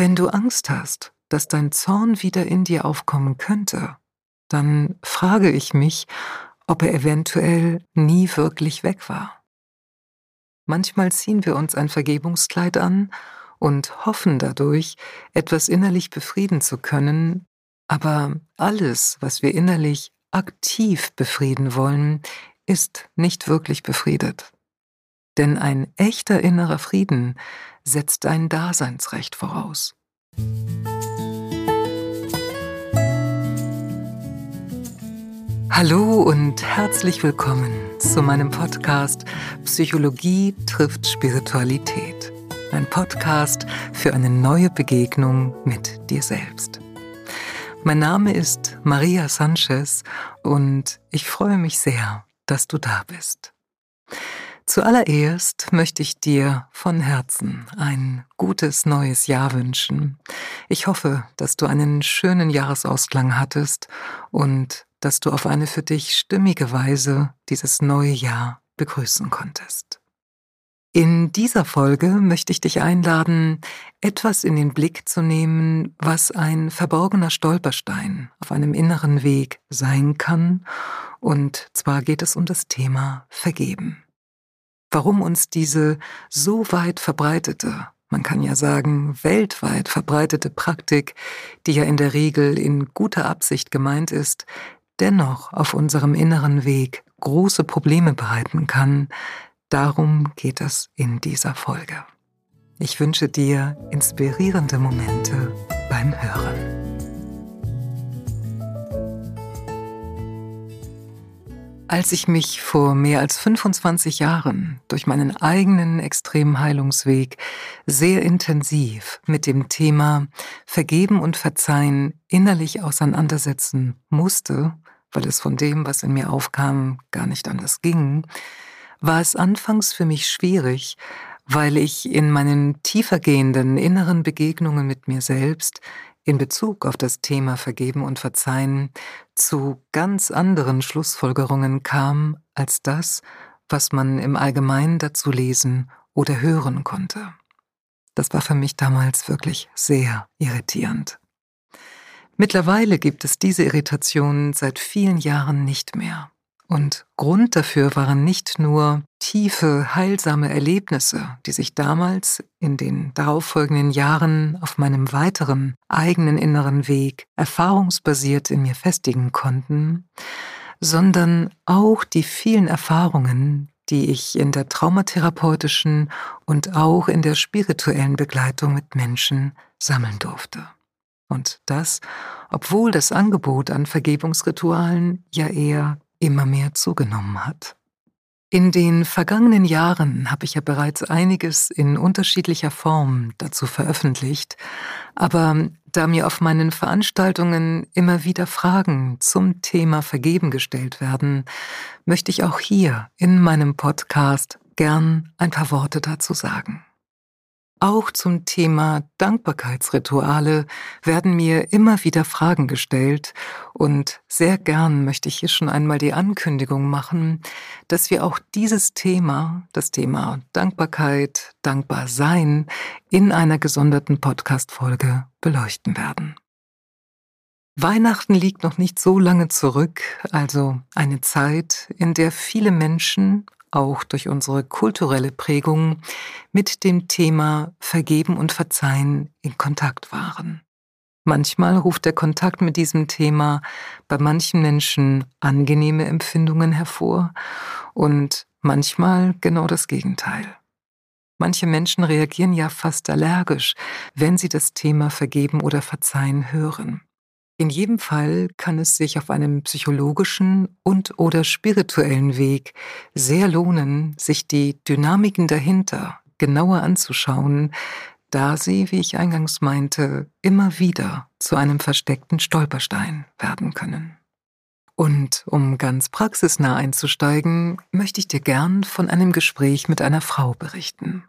Wenn du Angst hast, dass dein Zorn wieder in dir aufkommen könnte, dann frage ich mich, ob er eventuell nie wirklich weg war. Manchmal ziehen wir uns ein Vergebungskleid an und hoffen dadurch, etwas innerlich befrieden zu können, aber alles, was wir innerlich aktiv befrieden wollen, ist nicht wirklich befriedet. Denn ein echter innerer Frieden setzt ein Daseinsrecht voraus. Hallo und herzlich willkommen zu meinem Podcast Psychologie trifft Spiritualität. Ein Podcast für eine neue Begegnung mit dir selbst. Mein Name ist Maria Sanchez und ich freue mich sehr, dass du da bist. Zuallererst möchte ich dir von Herzen ein gutes neues Jahr wünschen. Ich hoffe, dass du einen schönen Jahresausklang hattest und dass du auf eine für dich stimmige Weise dieses neue Jahr begrüßen konntest. In dieser Folge möchte ich dich einladen, etwas in den Blick zu nehmen, was ein verborgener Stolperstein auf einem inneren Weg sein kann. Und zwar geht es um das Thema Vergeben. Warum uns diese so weit verbreitete, man kann ja sagen weltweit verbreitete Praktik, die ja in der Regel in guter Absicht gemeint ist, dennoch auf unserem inneren Weg große Probleme bereiten kann, darum geht es in dieser Folge. Ich wünsche dir inspirierende Momente beim Hören. Als ich mich vor mehr als 25 Jahren durch meinen eigenen extremen Heilungsweg sehr intensiv mit dem Thema Vergeben und Verzeihen innerlich auseinandersetzen musste, weil es von dem, was in mir aufkam, gar nicht anders ging, war es anfangs für mich schwierig, weil ich in meinen tiefergehenden inneren Begegnungen mit mir selbst in Bezug auf das Thema Vergeben und Verzeihen zu ganz anderen Schlussfolgerungen kam als das, was man im Allgemeinen dazu lesen oder hören konnte. Das war für mich damals wirklich sehr irritierend. Mittlerweile gibt es diese Irritation seit vielen Jahren nicht mehr. Und Grund dafür waren nicht nur tiefe, heilsame Erlebnisse, die sich damals in den darauffolgenden Jahren auf meinem weiteren eigenen inneren Weg erfahrungsbasiert in mir festigen konnten, sondern auch die vielen Erfahrungen, die ich in der traumatherapeutischen und auch in der spirituellen Begleitung mit Menschen sammeln durfte. Und das, obwohl das Angebot an Vergebungsritualen ja eher immer mehr zugenommen hat. In den vergangenen Jahren habe ich ja bereits einiges in unterschiedlicher Form dazu veröffentlicht, aber da mir auf meinen Veranstaltungen immer wieder Fragen zum Thema Vergeben gestellt werden, möchte ich auch hier in meinem Podcast gern ein paar Worte dazu sagen. Auch zum Thema Dankbarkeitsrituale werden mir immer wieder Fragen gestellt und sehr gern möchte ich hier schon einmal die Ankündigung machen, dass wir auch dieses Thema, das Thema Dankbarkeit, Dankbarsein, in einer gesonderten Podcast-Folge beleuchten werden. Weihnachten liegt noch nicht so lange zurück, also eine Zeit, in der viele Menschen, auch durch unsere kulturelle Prägung, mit dem Thema Vergeben und Verzeihen in Kontakt waren. Manchmal ruft der Kontakt mit diesem Thema bei manchen Menschen angenehme Empfindungen hervor und manchmal genau das Gegenteil. Manche Menschen reagieren ja fast allergisch, wenn sie das Thema Vergeben oder Verzeihen hören. In jedem Fall kann es sich auf einem psychologischen und/oder spirituellen Weg sehr lohnen, sich die Dynamiken dahinter genauer anzuschauen, da sie, wie ich eingangs meinte, immer wieder zu einem versteckten Stolperstein werden können. Und um ganz praxisnah einzusteigen, möchte ich dir gern von einem Gespräch mit einer Frau berichten.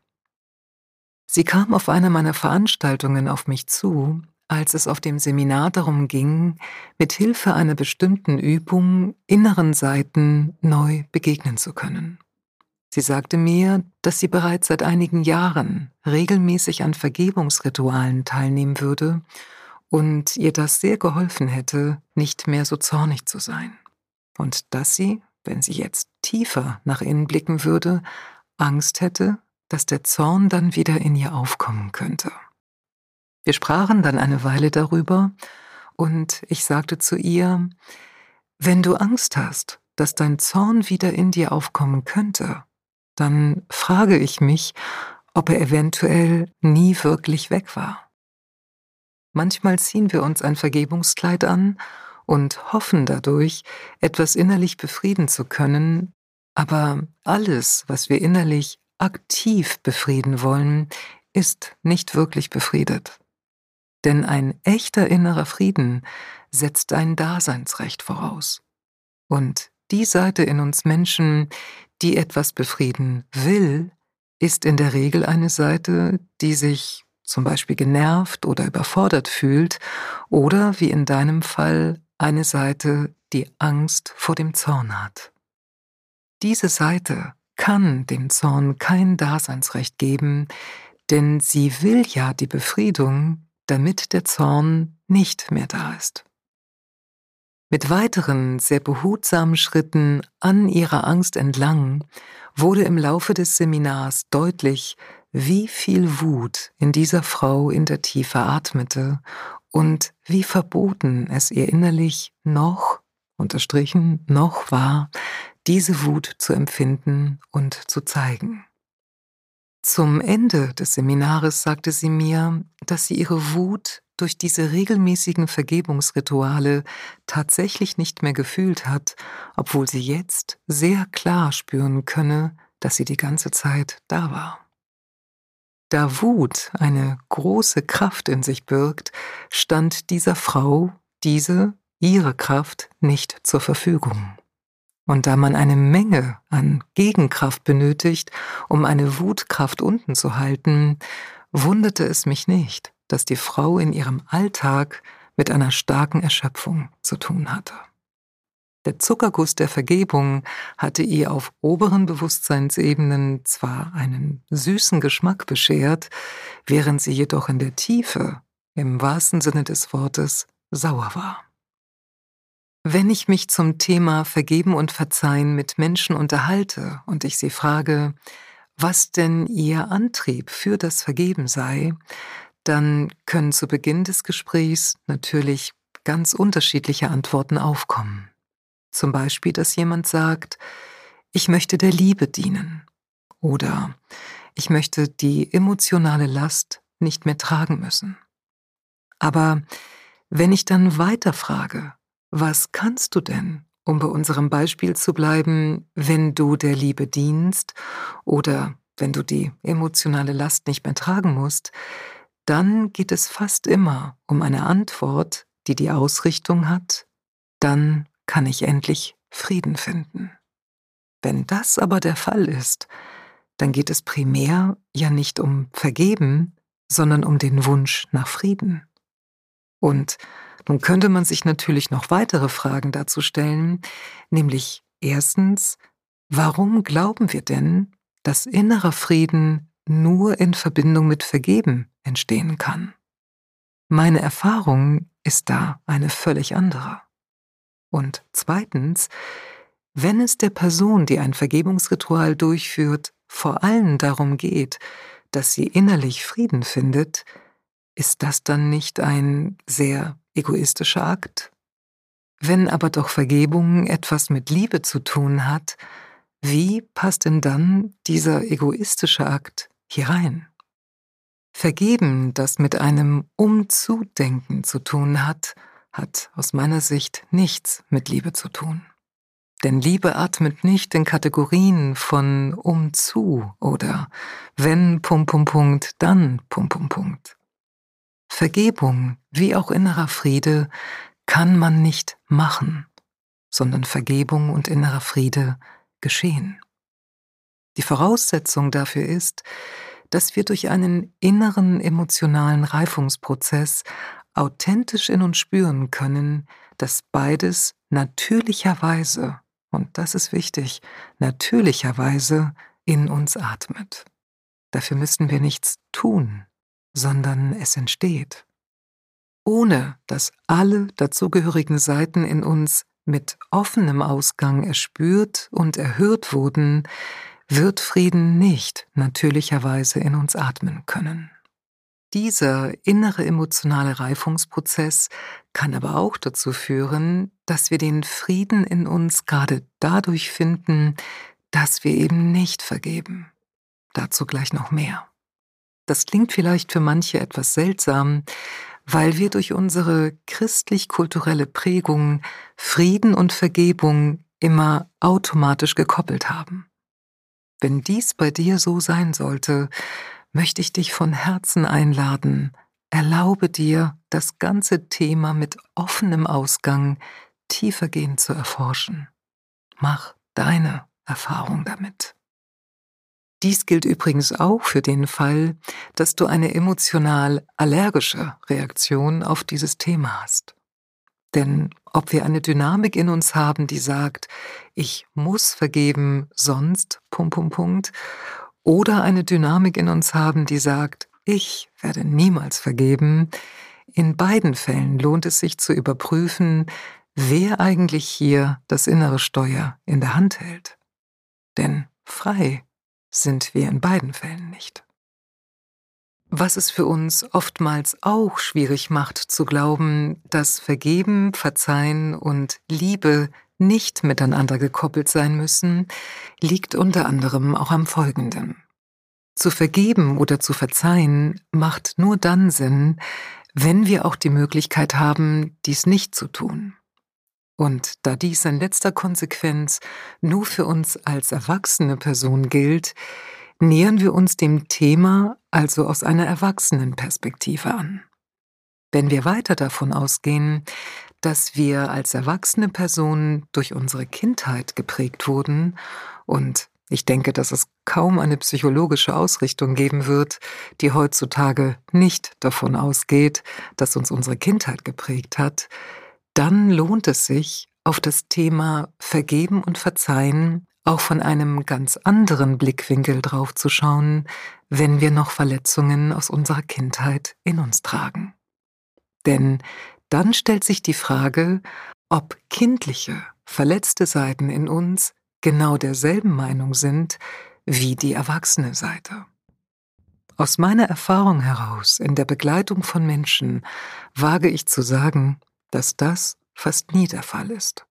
Sie kam auf einer meiner Veranstaltungen auf mich zu, als es auf dem Seminar darum ging, mit Hilfe einer bestimmten Übung inneren Seiten neu begegnen zu können. Sie sagte mir, dass sie bereits seit einigen Jahren regelmäßig an Vergebungsritualen teilnehmen würde und ihr das sehr geholfen hätte, nicht mehr so zornig zu sein. Und dass sie, wenn sie jetzt tiefer nach innen blicken würde, Angst hätte, dass der Zorn dann wieder in ihr aufkommen könnte. Wir sprachen dann eine Weile darüber und ich sagte zu ihr: Wenn du Angst hast, dass dein Zorn wieder in dir aufkommen könnte, dann frage ich mich, ob er eventuell nie wirklich weg war. Manchmal ziehen wir uns ein Vergebungskleid an und hoffen dadurch, etwas innerlich befrieden zu können, aber alles, was wir innerlich aktiv befrieden wollen, ist nicht wirklich befriedet. Denn ein echter innerer Frieden setzt ein Daseinsrecht voraus. Und die Seite in uns Menschen, die etwas befrieden will, ist in der Regel eine Seite, die sich zum Beispiel genervt oder überfordert fühlt oder, wie in deinem Fall, eine Seite, die Angst vor dem Zorn hat. Diese Seite kann dem Zorn kein Daseinsrecht geben, denn sie will ja die Befriedung, damit der Zorn nicht mehr da ist. Mit weiteren, sehr behutsamen Schritten an ihrer Angst entlang wurde im Laufe des Seminars deutlich, wie viel Wut in dieser Frau in der Tiefe atmete und wie verboten es ihr innerlich noch, unterstrichen, noch war, diese Wut zu empfinden und zu zeigen. Zum Ende des Seminares sagte sie mir, dass sie ihre Wut durch diese regelmäßigen Vergebungsrituale tatsächlich nicht mehr gefühlt hat, obwohl sie jetzt sehr klar spüren könne, dass sie die ganze Zeit da war. Da Wut eine große Kraft in sich birgt, stand dieser Frau ihre Kraft nicht zur Verfügung. Und da man eine Menge an Gegenkraft benötigt, um eine Wutkraft unten zu halten, wunderte es mich nicht, dass die Frau in ihrem Alltag mit einer starken Erschöpfung zu tun hatte. Der Zuckerguss der Vergebung hatte ihr auf oberen Bewusstseinsebenen zwar einen süßen Geschmack beschert, während sie jedoch in der Tiefe, im wahrsten Sinne des Wortes, sauer war. Wenn ich mich zum Thema Vergeben und Verzeihen mit Menschen unterhalte und ich sie frage, was denn ihr Antrieb für das Vergeben sei, dann können zu Beginn des Gesprächs natürlich ganz unterschiedliche Antworten aufkommen. Zum Beispiel, dass jemand sagt, ich möchte der Liebe dienen oder ich möchte die emotionale Last nicht mehr tragen müssen. Aber wenn ich dann weiterfrage, was kannst du denn, um bei unserem Beispiel zu bleiben, wenn du der Liebe dienst oder wenn du die emotionale Last nicht mehr tragen musst, dann geht es fast immer um eine Antwort, die die Ausrichtung hat, dann kann ich endlich Frieden finden. Wenn das aber der Fall ist, dann geht es primär ja nicht um Vergeben, sondern um den Wunsch nach Frieden. Und nun könnte man sich natürlich noch weitere Fragen dazu stellen, nämlich erstens, warum glauben wir denn, dass innerer Frieden nur in Verbindung mit Vergeben entstehen kann? Meine Erfahrung ist da eine völlig andere. Und zweitens, wenn es der Person, die ein Vergebungsritual durchführt, vor allem darum geht, dass sie innerlich Frieden findet, ist das dann nicht ein sehr egoistischer Akt? Wenn aber doch Vergebung etwas mit Liebe zu tun hat, wie passt denn dann dieser egoistische Akt hier rein? Vergeben, das mit einem Umzudenken zu tun hat, hat aus meiner Sicht nichts mit Liebe zu tun. Denn Liebe atmet nicht in Kategorien von umzu oder wenn ... dann ... Vergebung, wie auch innerer Friede, kann man nicht machen, sondern Vergebung und innerer Friede geschehen. Die Voraussetzung dafür ist, dass wir durch einen inneren emotionalen Reifungsprozess authentisch in uns spüren können, dass beides natürlicherweise, und das ist wichtig, natürlicherweise in uns atmet. Dafür müssen wir nichts tun, sondern es entsteht. Ohne dass alle dazugehörigen Seiten in uns mit offenem Ausgang erspürt und erhört wurden, wird Frieden nicht natürlicherweise in uns atmen können. Dieser innere emotionale Reifungsprozess kann aber auch dazu führen, dass wir den Frieden in uns gerade dadurch finden, dass wir eben nicht vergeben. Dazu gleich noch mehr. Das klingt vielleicht für manche etwas seltsam, weil wir durch unsere christlich-kulturelle Prägung Frieden und Vergebung immer automatisch gekoppelt haben. Wenn dies bei dir so sein sollte, möchte ich dich von Herzen einladen, erlaube dir, das ganze Thema mit offenem Ausgang tiefergehend zu erforschen. Mach deine Erfahrung damit. Dies gilt übrigens auch für den Fall, dass du eine emotional allergische Reaktion auf dieses Thema hast. Denn ob wir eine Dynamik in uns haben, die sagt, ich muss vergeben, sonst ... oder eine Dynamik in uns haben, die sagt, ich werde niemals vergeben, in beiden Fällen lohnt es sich zu überprüfen, wer eigentlich hier das innere Steuer in der Hand hält. Denn frei sind wir in beiden Fällen nicht. Was es für uns oftmals auch schwierig macht zu glauben, dass Vergeben, Verzeihen und Liebe nicht miteinander gekoppelt sein müssen, liegt unter anderem auch am Folgenden. Zu vergeben oder zu verzeihen macht nur dann Sinn, wenn wir auch die Möglichkeit haben, dies nicht zu tun. Und da dies in letzter Konsequenz nur für uns als erwachsene Person gilt, nähern wir uns dem Thema also aus einer Erwachsenenperspektive an. Wenn wir weiter davon ausgehen, dass wir als erwachsene Personen durch unsere Kindheit geprägt wurden, und ich denke, dass es kaum eine psychologische Ausrichtung geben wird, die heutzutage nicht davon ausgeht, dass uns unsere Kindheit geprägt hat, dann lohnt es sich, auf das Thema Vergeben und Verzeihen auch von einem ganz anderen Blickwinkel draufzuschauen, wenn wir noch Verletzungen aus unserer Kindheit in uns tragen. Denn dann stellt sich die Frage, ob kindliche, verletzte Seiten in uns genau derselben Meinung sind wie die erwachsene Seite. Aus meiner Erfahrung heraus in der Begleitung von Menschen wage ich zu sagen, dass das fast nie der Fall ist.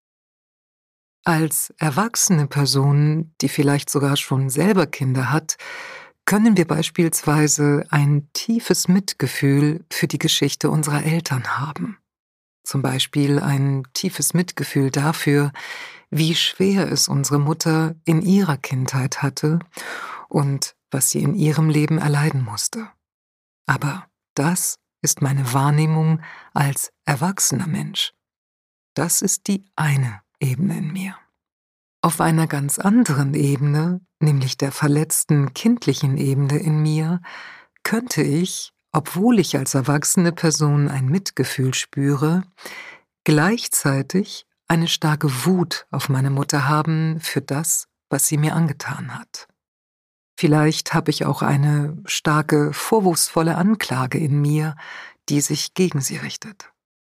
Als erwachsene Person, die vielleicht sogar schon selber Kinder hat, können wir beispielsweise ein tiefes Mitgefühl für die Geschichte unserer Eltern haben. Zum Beispiel ein tiefes Mitgefühl dafür, wie schwer es unsere Mutter in ihrer Kindheit hatte und was sie in ihrem Leben erleiden musste. Aber das ist meine Wahrnehmung als erwachsener Mensch. Das ist die eine Ebene in mir. Auf einer ganz anderen Ebene, nämlich der verletzten kindlichen Ebene in mir, könnte ich, obwohl ich als erwachsene Person ein Mitgefühl spüre, gleichzeitig eine starke Wut auf meine Mutter haben für das, was sie mir angetan hat. Vielleicht habe ich auch eine starke, vorwurfsvolle Anklage in mir, die sich gegen sie richtet.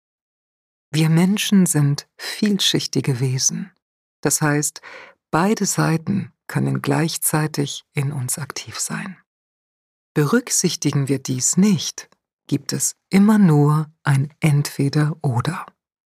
Wir Menschen sind vielschichtige Wesen. Das heißt, beide Seiten können gleichzeitig in uns aktiv sein. Berücksichtigen wir dies nicht, gibt es immer nur ein Entweder-Oder.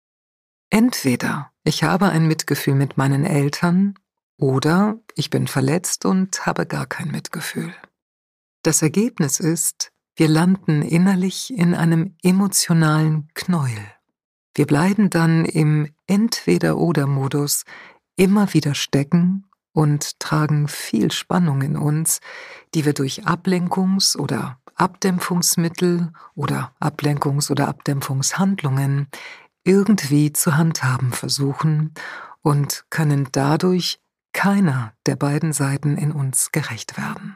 Entweder ich habe ein Mitgefühl mit meinen Eltern oder ich bin verletzt und habe gar kein Mitgefühl. Das Ergebnis ist, wir landen innerlich in einem emotionalen Knäuel. Wir bleiben dann im Entweder-Oder-Modus immer wieder stecken und tragen viel Spannung in uns, die wir durch Ablenkungs- oder Abdämpfungsmittel oder Ablenkungs- oder Abdämpfungshandlungen irgendwie zu handhaben versuchen und können dadurch keiner der beiden Seiten in uns gerecht werden.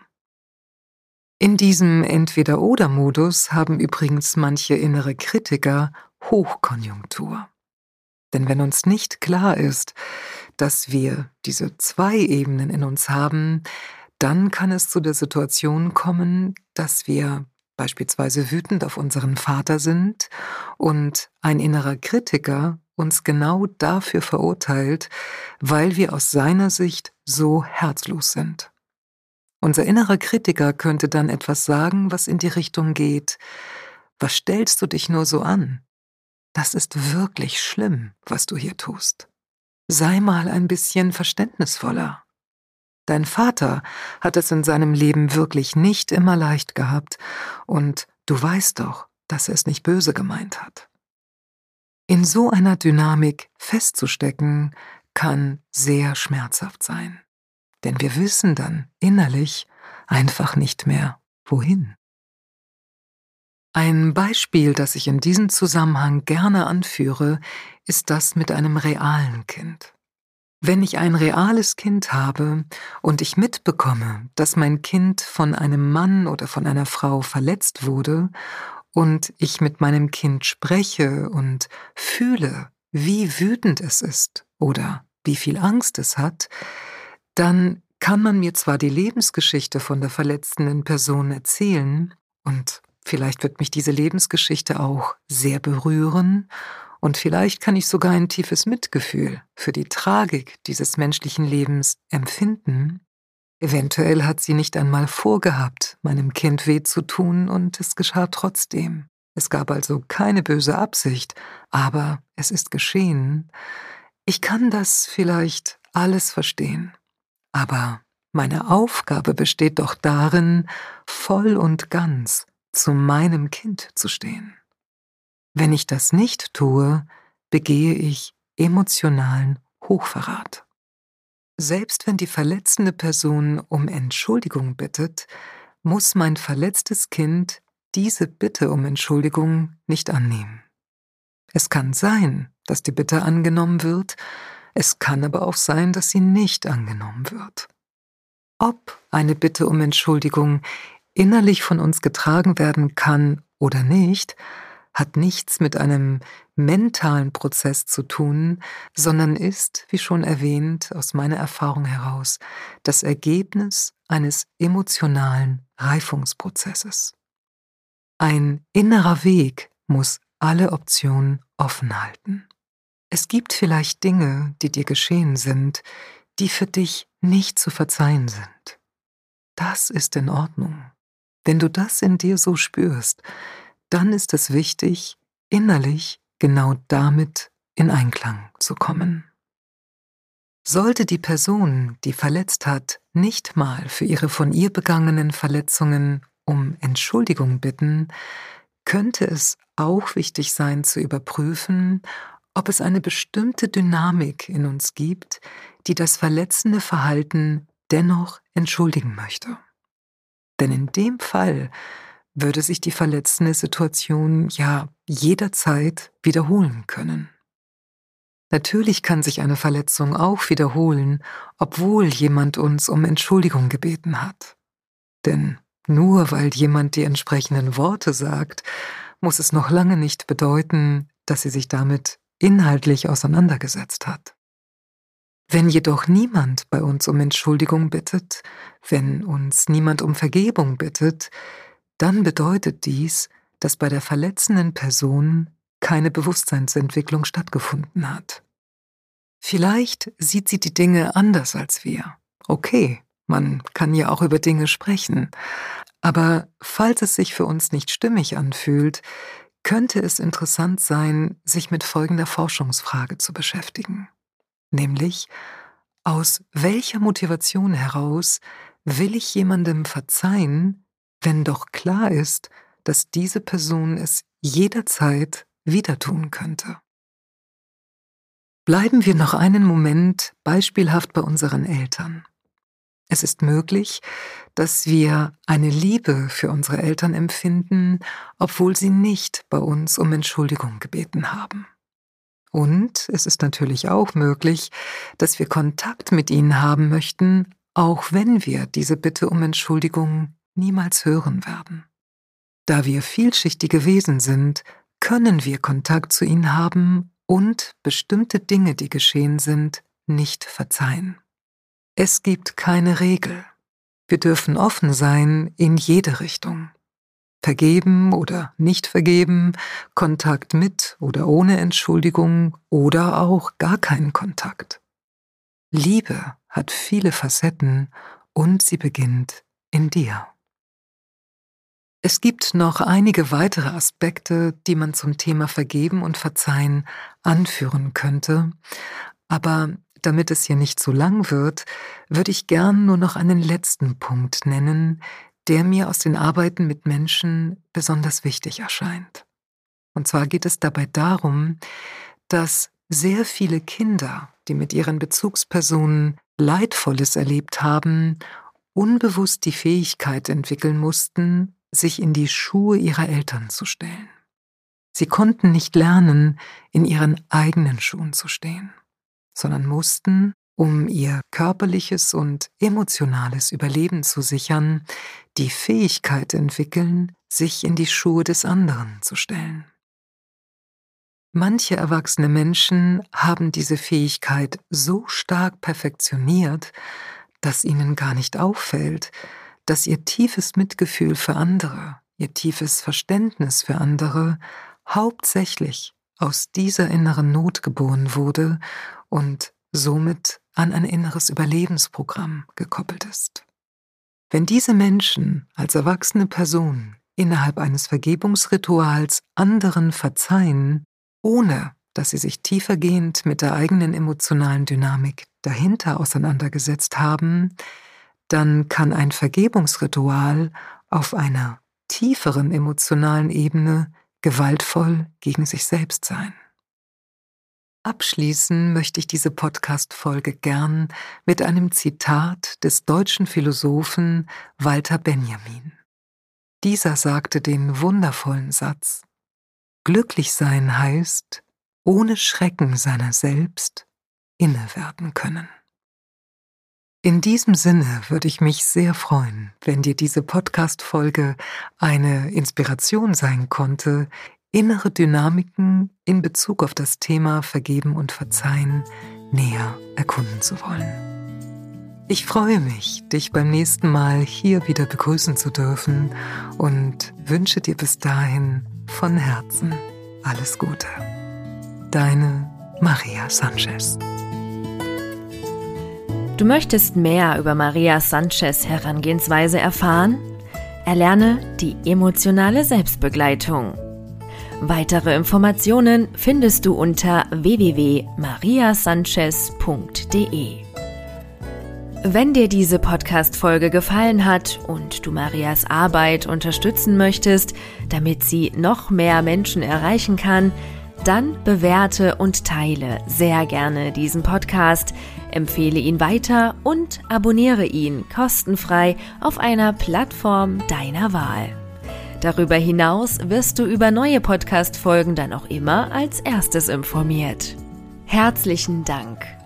In diesem Entweder-Oder-Modus haben übrigens manche innere Kritiker Hochkonjunktur. Denn wenn uns nicht klar ist, dass wir diese zwei Ebenen in uns haben, Dann kann es zu der Situation kommen, dass wir beispielsweise wütend auf unseren Vater sind und ein innerer Kritiker uns genau dafür verurteilt, weil wir aus seiner Sicht so herzlos sind. Unser innerer Kritiker könnte dann etwas sagen, was in die Richtung geht: Was stellst du dich nur so an? Das ist wirklich schlimm, was du hier tust. Sei mal ein bisschen verständnisvoller. Dein Vater hat es in seinem Leben wirklich nicht immer leicht gehabt, und du weißt doch, dass er es nicht böse gemeint hat. In so einer Dynamik festzustecken, kann sehr schmerzhaft sein, denn wir wissen dann innerlich einfach nicht mehr, wohin. Ein Beispiel, das ich in diesem Zusammenhang gerne anführe, ist das mit einem realen Kind. Wenn ich ein reales Kind habe und ich mitbekomme, dass mein Kind von einem Mann oder von einer Frau verletzt wurde, und ich mit meinem Kind spreche und fühle, wie wütend es ist oder wie viel Angst es hat, dann kann man mir zwar die Lebensgeschichte von der verletzenden Person erzählen, und vielleicht wird mich diese Lebensgeschichte auch sehr berühren, und vielleicht kann ich sogar ein tiefes Mitgefühl für die Tragik dieses menschlichen Lebens empfinden. Eventuell hat sie nicht einmal vorgehabt, meinem Kind weh zu tun, und es geschah trotzdem. Es gab also keine böse Absicht, aber es ist geschehen. Ich kann das vielleicht alles verstehen, aber meine Aufgabe besteht doch darin, voll und ganz zu meinem Kind zu stehen. Wenn ich das nicht tue, begehe ich emotionalen Hochverrat. Selbst wenn die verletzende Person um Entschuldigung bittet, muss mein verletztes Kind diese Bitte um Entschuldigung nicht annehmen. Es kann sein, dass die Bitte angenommen wird, es kann aber auch sein, dass sie nicht angenommen wird. Ob eine Bitte um Entschuldigung innerlich von uns getragen werden kann oder nicht, hat nichts mit einem mentalen Prozess zu tun, sondern ist, wie schon erwähnt, aus meiner Erfahrung heraus, das Ergebnis eines emotionalen Reifungsprozesses. Ein innerer Weg muss alle Optionen offen halten. Es gibt vielleicht Dinge, die dir geschehen sind, die für dich nicht zu verzeihen sind. Das ist in Ordnung. Wenn du das in dir so spürst, dann ist es wichtig, innerlich genau damit in Einklang zu kommen. Sollte die Person, die verletzt hat, nicht mal für ihre von ihr begangenen Verletzungen um Entschuldigung bitten, könnte es auch wichtig sein zu überprüfen, ob es eine bestimmte Dynamik in uns gibt, die das verletzende Verhalten dennoch entschuldigen möchte. Denn in dem Fall würde sich die verletzende Situation ja jederzeit wiederholen können. Natürlich kann sich eine Verletzung auch wiederholen, obwohl jemand uns um Entschuldigung gebeten hat. Denn nur weil jemand die entsprechenden Worte sagt, muss es noch lange nicht bedeuten, dass sie sich damit inhaltlich auseinandergesetzt hat. Wenn jedoch niemand bei uns um Entschuldigung bittet, wenn uns niemand um Vergebung bittet, dann bedeutet dies, dass bei der verletzenden Person keine Bewusstseinsentwicklung stattgefunden hat. Vielleicht sieht sie die Dinge anders als wir. Okay, man kann ja auch über Dinge sprechen. Aber falls es sich für uns nicht stimmig anfühlt, könnte es interessant sein, sich mit folgender Forschungsfrage zu beschäftigen. Nämlich, aus welcher Motivation heraus will ich jemandem verzeihen, wenn doch klar ist, dass diese Person es jederzeit wieder tun könnte? Bleiben wir noch einen Moment beispielhaft bei unseren Eltern. Es ist möglich, dass wir eine Liebe für unsere Eltern empfinden, obwohl sie nicht bei uns um Entschuldigung gebeten haben. Und es ist natürlich auch möglich, dass wir Kontakt mit ihnen haben möchten, auch wenn wir diese Bitte um Entschuldigung niemals hören werden. Da wir vielschichtige Wesen sind, können wir Kontakt zu ihnen haben und bestimmte Dinge, die geschehen sind, nicht verzeihen. Es gibt keine Regel. Wir dürfen offen sein in jede Richtung. Vergeben oder nicht vergeben, Kontakt mit oder ohne Entschuldigung oder auch gar keinen Kontakt. Liebe hat viele Facetten und sie beginnt in dir. Es gibt noch einige weitere Aspekte, die man zum Thema Vergeben und Verzeihen anführen könnte, aber damit es hier nicht zu lang wird, würde ich gern nur noch einen letzten Punkt nennen, der mir aus den Arbeiten mit Menschen besonders wichtig erscheint. Und zwar geht es dabei darum, dass sehr viele Kinder, die mit ihren Bezugspersonen Leidvolles erlebt haben, unbewusst die Fähigkeit entwickeln mussten, sich in die Schuhe ihrer Eltern zu stellen. Sie konnten nicht lernen, in ihren eigenen Schuhen zu stehen, sondern mussten, um ihr körperliches und emotionales Überleben zu sichern, die Fähigkeit entwickeln, sich in die Schuhe des anderen zu stellen. Manche erwachsene Menschen haben diese Fähigkeit so stark perfektioniert, dass ihnen gar nicht auffällt, dass ihr tiefes Mitgefühl für andere, ihr tiefes Verständnis für andere hauptsächlich aus dieser inneren Not geboren wurde und somit an ein inneres Überlebensprogramm gekoppelt ist. Wenn diese Menschen als erwachsene Personen innerhalb eines Vergebungsrituals anderen verzeihen, ohne dass sie sich tiefergehend mit der eigenen emotionalen Dynamik dahinter auseinandergesetzt haben, dann kann ein Vergebungsritual auf einer tieferen emotionalen Ebene gewaltvoll gegen sich selbst sein. Abschließen möchte ich diese Podcast-Folge gern mit einem Zitat des deutschen Philosophen Walter Benjamin. Dieser sagte den wundervollen Satz: Glücklich sein heißt, ohne Schrecken seiner selbst inne werden können. In diesem Sinne würde ich mich sehr freuen, wenn dir diese Podcast-Folge eine Inspiration sein konnte, innere Dynamiken in Bezug auf das Thema Vergeben und Verzeihen näher erkunden zu wollen. Ich freue mich, dich beim nächsten Mal hier wieder begrüßen zu dürfen und wünsche dir bis dahin von Herzen alles Gute. Deine Maria Sanchez. Du möchtest mehr über Maria Sanchez' Herangehensweise erfahren? Erlerne die emotionale Selbstbegleitung. Weitere Informationen findest du unter www.mariasanchez.de. Wenn dir diese Podcast-Folge gefallen hat und du Marias Arbeit unterstützen möchtest, damit sie noch mehr Menschen erreichen kann, dann bewerte und teile sehr gerne diesen Podcast, empfehle ihn weiter und abonniere ihn kostenfrei auf einer Plattform deiner Wahl. Darüber hinaus wirst du über neue Podcast-Folgen dann auch immer als erstes informiert. Herzlichen Dank